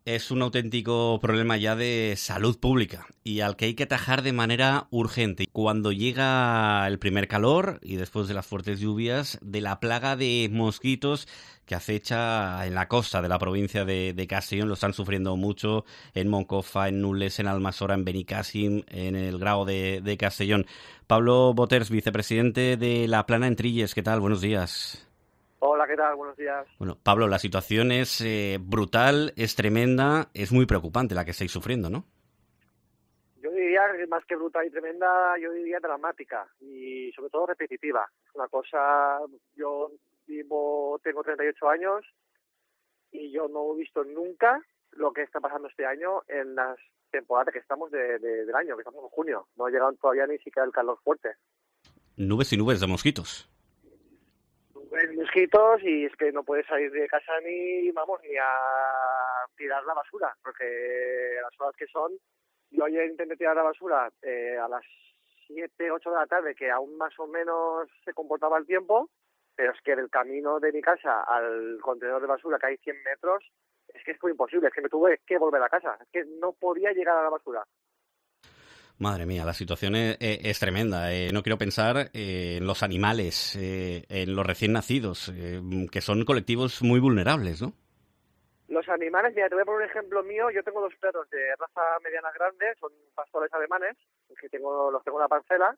es un auténtico problema ya de salud pública y al que hay que atajar de manera urgente. Cuando llega el primer calor y después de las fuertes lluvias, de la plaga de mosquitos que acecha en la costa de la provincia de Castellón, lo están sufriendo mucho en Moncofa, en Nules, en Almassora, en Benicàssim, en el Grao de Castellón. Pablo Boters, vicepresidente de La Plana en Trilles, ¿qué tal? Buenos días. Hola, ¿qué tal? Buenos días. Bueno, Pablo, la situación es brutal, es tremenda, es muy preocupante la que estáis sufriendo, ¿no? Yo diría, más que brutal y tremenda, yo diría dramática y sobre todo repetitiva. Es una cosa, yo tengo 38 años y yo no he visto nunca lo que está pasando este año en las temporadas que estamos del año, que estamos en junio. No ha llegado todavía ni siquiera el calor fuerte. Nubes y nubes de mosquitos. Mosquitos, y es que no puedes salir de casa ni a tirar la basura, porque las horas que son, yo ayer intenté tirar la basura a las 7, 8 de la tarde, que aún más o menos se comportaba el tiempo, pero es que del camino de mi casa al contenedor de basura, que hay 100 metros, es que fue imposible, es que me tuve que volver a casa, es que no podía llegar a la basura. Madre mía, la situación es tremenda. No quiero pensar en los animales, en los recién nacidos, que son colectivos muy vulnerables, ¿no? Los animales, mira, te voy a poner un ejemplo mío. Yo tengo 2 perros de raza mediana grande, son pastores alemanes, que los tengo en la parcela.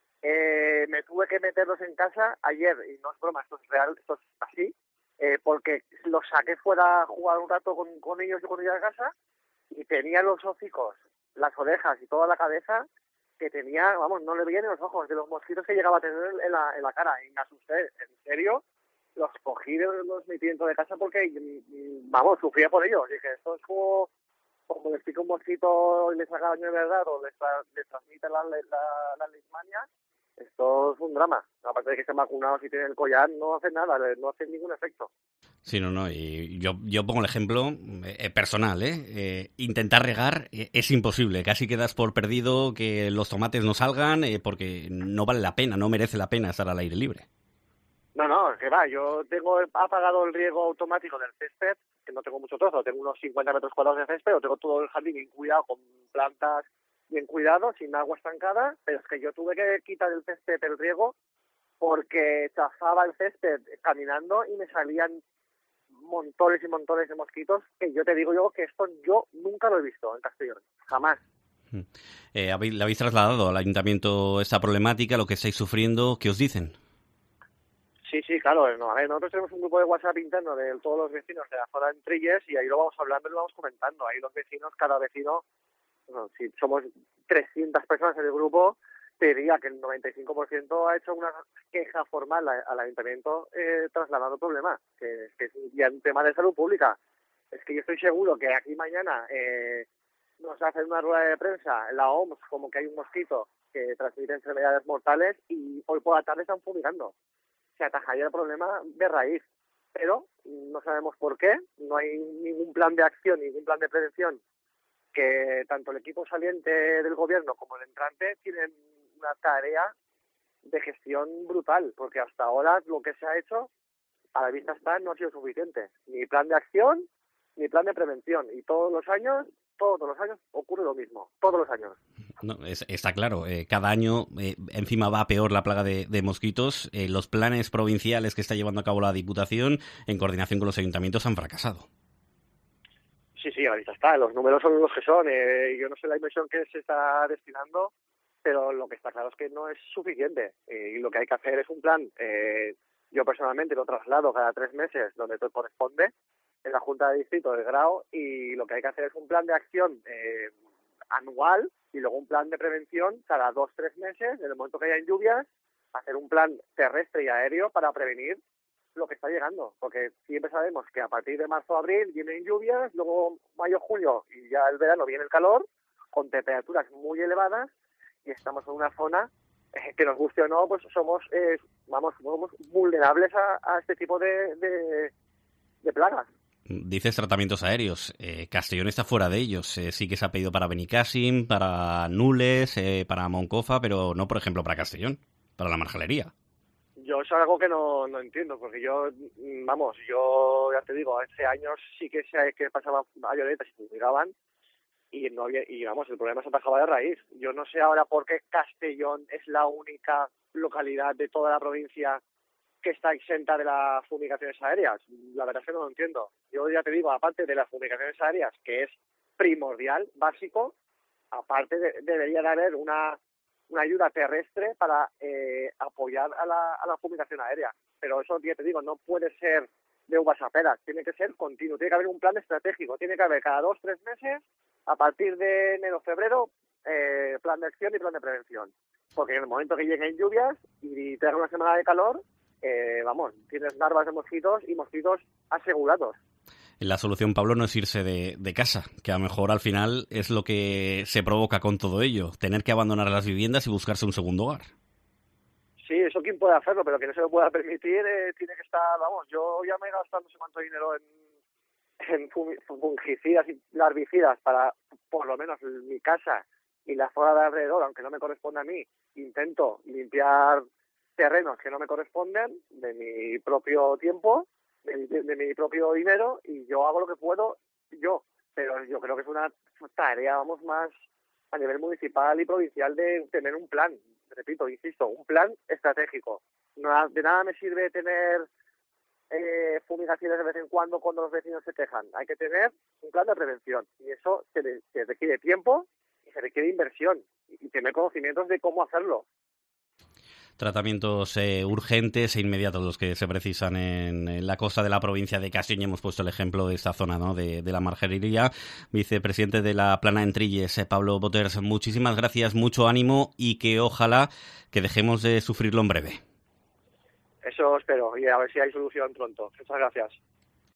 Me tuve que meterlos en casa ayer, y no es broma, esto es real, esto es así, porque los saqué fuera a jugar un rato con ellos y con ellos a casa, y tenía los hocicos, las orejas y toda la cabeza que tenía, no le veía ni los ojos de los mosquitos que llegaba a tener en la cara, y me asusté, en serio, los cogí, los metí dentro de casa porque, sufría por ellos. Dije, esto es como les pica un mosquito y les haga daño de verdad o les transmite la leishmania. Esto es un drama. Aparte de que estén vacunados y tienen el collar, no hacen nada, no hacen ningún efecto. Sí, no, y yo pongo el ejemplo personal, intentar regar es imposible, casi quedas por perdido que los tomates no salgan porque no vale la pena, no merece la pena estar al aire libre. No, que va, yo tengo apagado el riego automático del césped, que no tengo mucho trozo, tengo unos 50 metros cuadrados de césped, tengo todo el jardín bien cuidado, con plantas bien cuidado, sin agua estancada, pero es que yo tuve que quitar el césped, el riego, porque chafaba el césped caminando y me salían montones y montones de mosquitos, que yo te digo que esto yo nunca lo he visto en Castellón, jamás. ¿Le habéis trasladado al ayuntamiento esta problemática, lo que estáis sufriendo? ¿Qué os dicen? Sí, claro. No, a ver, nosotros tenemos un grupo de WhatsApp interno de todos los vecinos de la zona de Trilles y ahí lo vamos hablando y lo vamos comentando. Ahí los vecinos, cada vecino, si somos 300 personas en el grupo, te diría que el 95% ha hecho una queja formal al ayuntamiento trasladando el problema, que es ya un tema de salud pública. Es que yo estoy seguro que aquí mañana nos hacen una rueda de prensa la OMS como que hay un mosquito que transmite enfermedades mortales y hoy por la tarde están fumigando. Se atajaría el problema de raíz, pero no sabemos por qué, no hay ningún plan de acción, ningún plan de prevención, que tanto el equipo saliente del gobierno como el entrante tienen una tarea de gestión brutal, porque hasta ahora lo que se ha hecho, a la vista está, no ha sido suficiente, ni plan de acción, ni plan de prevención, y todos los años ocurre lo mismo, todos los años. No, está claro, cada año encima va peor la plaga de mosquitos. Los planes provinciales que está llevando a cabo la Diputación en coordinación con los ayuntamientos han fracasado. Sí, ahorita está, los números son los que son. Yo no sé la inversión que se está destinando, pero lo que está claro es que no es suficiente y lo que hay que hacer es un plan. Yo personalmente lo traslado cada 3 meses donde todo corresponde en la Junta de Distrito del Grao, y lo que hay que hacer es un plan de acción anual y luego un plan de prevención cada 2-3 meses, en el momento que haya lluvias, hacer un plan terrestre y aéreo para prevenir lo que está llegando, porque siempre sabemos que a partir de marzo a abril vienen lluvias, luego mayo, junio y ya el verano viene el calor, con temperaturas muy elevadas, y estamos en una zona que nos guste o no, pues somos vulnerables a este tipo de plagas. Dices tratamientos aéreos. Castellón está fuera de ellos. Sí que se ha pedido para Benicàssim, para Nules, para Moncofa, pero no, por ejemplo, para Castellón, para la Marjalería. Yo es algo que no entiendo, porque yo ya te digo, hace años sí que sé que pasaban avionetas y fumigaban y no había, y vamos, el problema se atajaba de raíz. Yo no sé ahora por qué Castellón es la única localidad de toda la provincia que está exenta de las fumigaciones aéreas. La verdad es que no lo entiendo. Yo ya te digo, aparte de las fumigaciones aéreas, que es primordial, básico, aparte debería de haber una ayuda terrestre para apoyar a la fumigación aérea. Pero eso, ya te digo, no puede ser de uvas a peras, tiene que ser continuo, tiene que haber un plan estratégico, tiene que haber cada 2-3 meses, a partir de enero-febrero, plan de acción y plan de prevención. Porque en el momento que lleguen lluvias y te haga una semana de calor, tienes larvas de mosquitos y mosquitos asegurados. La solución, Pablo, no es irse de casa, que a lo mejor al final es lo que se provoca con todo ello, tener que abandonar las viviendas y buscarse un segundo hogar. Sí, eso quién puede hacerlo, pero que no se lo pueda permitir tiene que estar, yo ya me he gastado no sé cuánto dinero en fungicidas y larvicidas para, por lo menos, mi casa y la zona de alrededor, aunque no me corresponde a mí, intento limpiar terrenos que no me corresponden de mi propio tiempo, de mi propio dinero, y yo hago lo que puedo pero yo creo que es una tarea, más a nivel municipal y provincial de tener un plan, repito, insisto, un plan estratégico. De nada me sirve tener fumigaciones de vez en cuando los vecinos se quejan. Hay que tener un plan de prevención, y eso se requiere tiempo y se requiere inversión y tener conocimientos de cómo hacerlo. Tratamientos urgentes e inmediatos los que se precisan en la costa de la provincia de Castellón. Hemos puesto el ejemplo de esta zona, ¿no?, de la Margería. Vicepresidente de la Plana en Trilles, Pablo Boters, muchísimas gracias, mucho ánimo y que ojalá que dejemos de sufrirlo en breve. Eso espero, y a ver si hay solución pronto. Muchas gracias.